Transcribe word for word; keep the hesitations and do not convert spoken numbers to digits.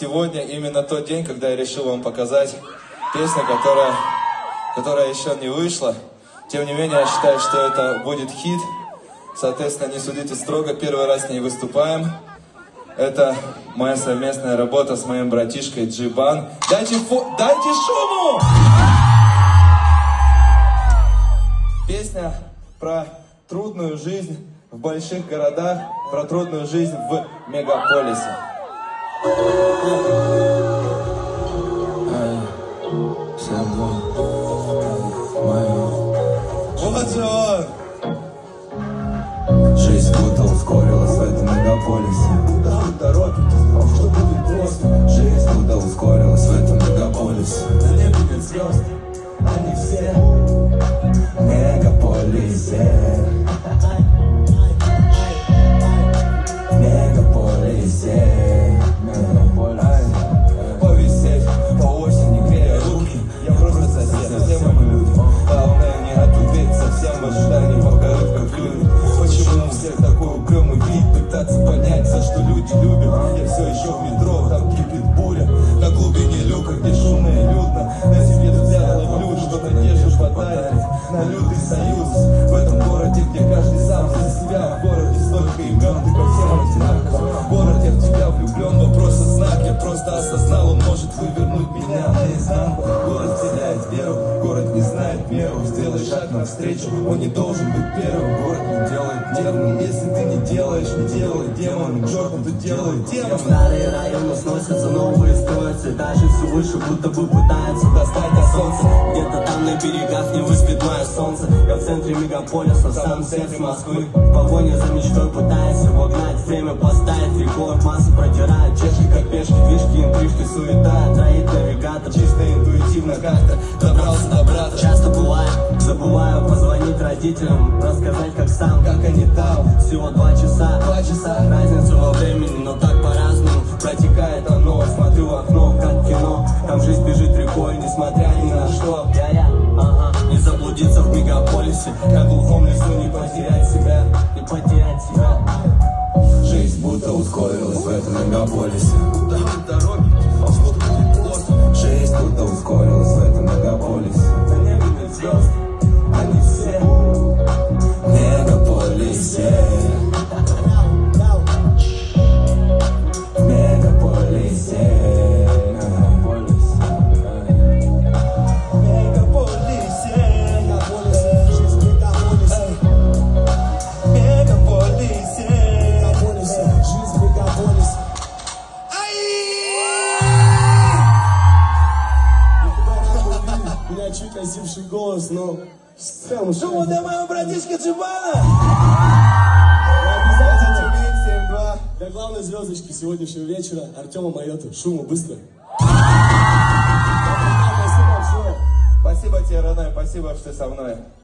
сегодня именно тот день, когда я решил вам показать песню, которая, которая еще не вышла. Тем не менее, я считаю, что это будет хит. Соответственно, не судите строго, первый раз с ней выступаем. Это моя совместная работа с моим братишкой Джибан. Дайте, фо... Дайте шуму! Песня про трудную жизнь в больших городах, про трудную жизнь в мегаполисе. Вот же он! Жизнь будто ускорилась в этом мегаполисе. Куда вы торопитесь? Что будет просто? Жизнь будто ускорилась в этом мегаполисе. На небе нет звезд, они все в мегаполисе. Мегаполисе. Повисеть по осени, грея руки. Я просто сосед, все мы люди. Главное не ответить совсем в ожидании, пока рыбка клюнет. Почему у всех такой угрюмый вид? Пытаться понять, за что люди любят. Я все еще в метро, там кипит буря. На глубине люка, где шумно и людно. На себе взгляд ловлю, что-то держишь подарит. На лютый союз в этом городе, где каждый сам за себя. В городе столько имен, ты ко всем одинаков. В городе в тебя влюблен, вопрос о знак. Я просто осознал, он может вывернуть меня наизнанку. Город теряет веру, город не знает меру. Сделай шаг навстречу, он не должен быть первым. Город не делает демон, если ты не делаешь, не делай демон. Джордан, ты делай демон. Старые районы сносятся, новые строятся. Этажи все выше, будто бы пытаются достать до солнца. Где-то там на берегах не выспидное солнце. Я в центре мегаполиса, в самом сердце Москвы. В погоне за мечтой пытаясь обогнать время, поставить рекорд. Массы протирают чешки, как пешки. Движки, интрижки, суета, троит навигатор. Чисто интуитивно как-то добрался до брата. Часто бывает, забываю позвонить родителям, рассказать как сам, как они там. Всего два часа, два часа, разница во времени, но так по-разному протекает оно. Смотрю в окно, как кино, там жизнь бежит рекой, несмотря ни на что. Я-я, ага, не заблудиться в мегаполисе, как в глухом лесу не потерять себя, не потерять себя. Жизнь будто ускорилась в этом мегаполисе. Куда вы торопитесь? Что будет просто? Жизнь будто ускорилась в этом мегаполисе. На небе нет звезд, Они все в мегаполисе. В мегаполисе. У меня чуть осипший голос, но прям Шуму для моего братишки Джибана! обязательно семь два для главной звездочки сегодняшнего вечера Артема Майоту. Шуму быстро. Спасибо тебе, родной, спасибо, что ты со мной.